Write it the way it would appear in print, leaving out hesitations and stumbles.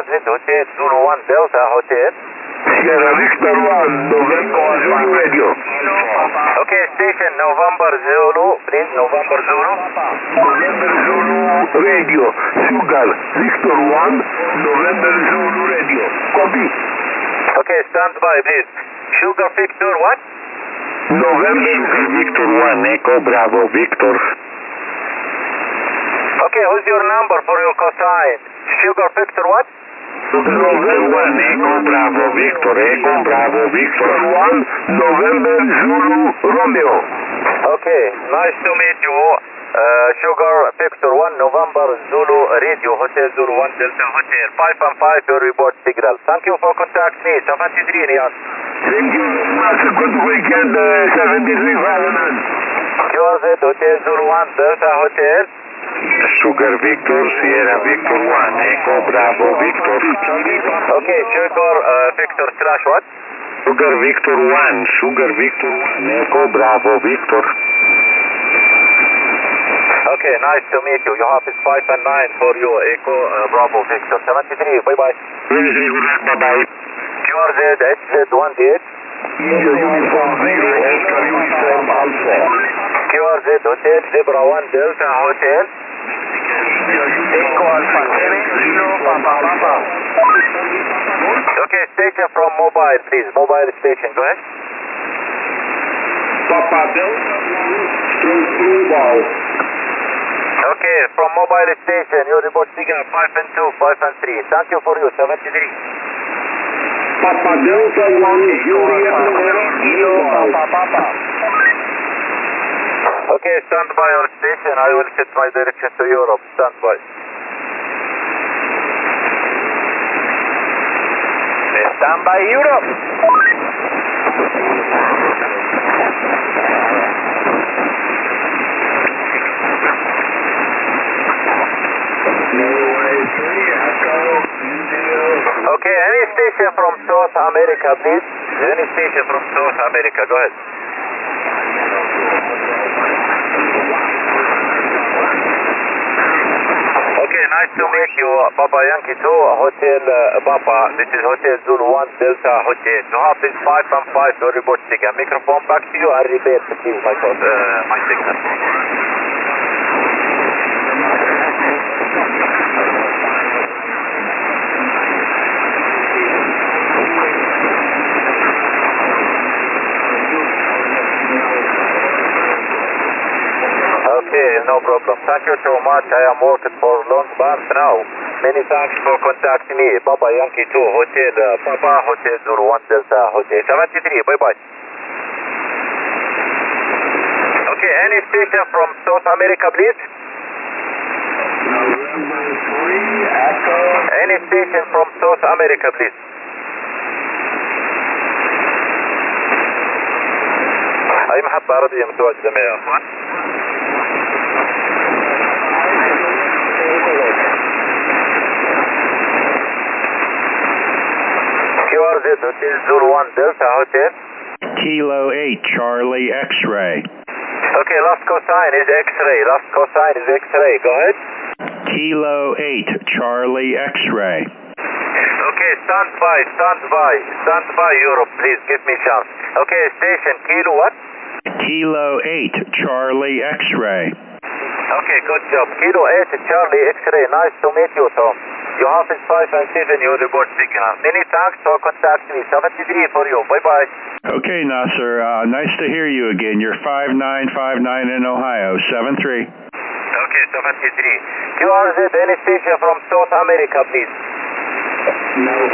QRZ Hotel Zulu 1 Delta Hotel. Sierra Victor 1, November Zulu Radio. Okay, station November Zulu, please, November Zulu. November Zulu Radio. Sugar Victor 1, November Zulu Radio. Copy. Okay, stand by, please. Sugar Victor, what? November Victor 1, Echo Bravo Victor. Okay, who's your number for your cosign? Sugar Victor, what? November 1, Echo Bravo Victor, Echo Bravo Victor 1, November Zulu Romeo. Okay, nice to meet you. Sugar Victor 1, November Zulu Radio, Hotel Zulu 1 Delta Hotel, 5 and 5, your report signal. Thank you for contact me, 73 Riyadh. Thank you very much. Good weekend, 73 Fireman. QRZ Hotel Zulu 1 Delta Hotel. Sugar Victor, Sierra Victor 1, Echo Bravo Victor. Okay, Sugar Victor slash what? Sugar Victor 1, Sugar Victor 1, Echo Bravo Victor. Okay, nice to meet you. You have is 5 and 9 for you, Echo Bravo Victor. 73, bye-bye. Bye-bye. QRZ HZ1DH. Uniform 0, Oscar Uniform Alpha. QRZ Hotel Zebra 1 Delta Hotel. Echo Alpha 7, 0, Papa Papa. Okay, station from mobile, please. Mobile station, go ahead. Papa Delta 1, True Ball. Okay, from mobile station, your report signal 5 and 2, 5 and 3. Thank you for you, 73. Papa Delta 1, Juliet Kilo, Papa Papa. Okay, stand by your station. I will set my direction to Europe. Stand by. Stand by Europe. Okay, any station from South America, please. Any station from South America, go ahead. Okay, nice to meet you, Papa Yankee 2, Hotel Papa. This is Hotel Zulu 1 Delta Hotel. You have this 5 and 5, your report signal. Microphone back to you and repeat, please, my signal. Okay, no problem. Thank you so much. I am working for long months now. Many thanks for contacting me. Papa Yankee 2, Hotel Papa, Hotel Zulu 1 Delta Hotel 73. Bye-bye. Okay, any station from South America, please? November 3, Echo. Any station from South America, please? أي محطة عربية متواجدة معي يا أخوان؟ QRZ Hotel Zulu 1 Delta Hotel. Kilo 8, Charlie X-ray. Okay, last cosign is X-ray. Last cosign is X-ray. Go ahead. Kilo 8, Charlie X-ray. Okay, stand by Europe, please. Give me chance. Okay, station Kilo what? Kilo 8, Charlie X-ray. Okay, good job. Kilo 8, Charlie X-ray. Nice to meet you, Tom. You have is 5 and 7, your report signal. Many thanks for contacting me. 73 for you. Bye-bye. Okay, Nasser. Nice to hear you again. You're 5959 in Ohio. 73. Okay, 73. QRZ, any station from South America, please? No.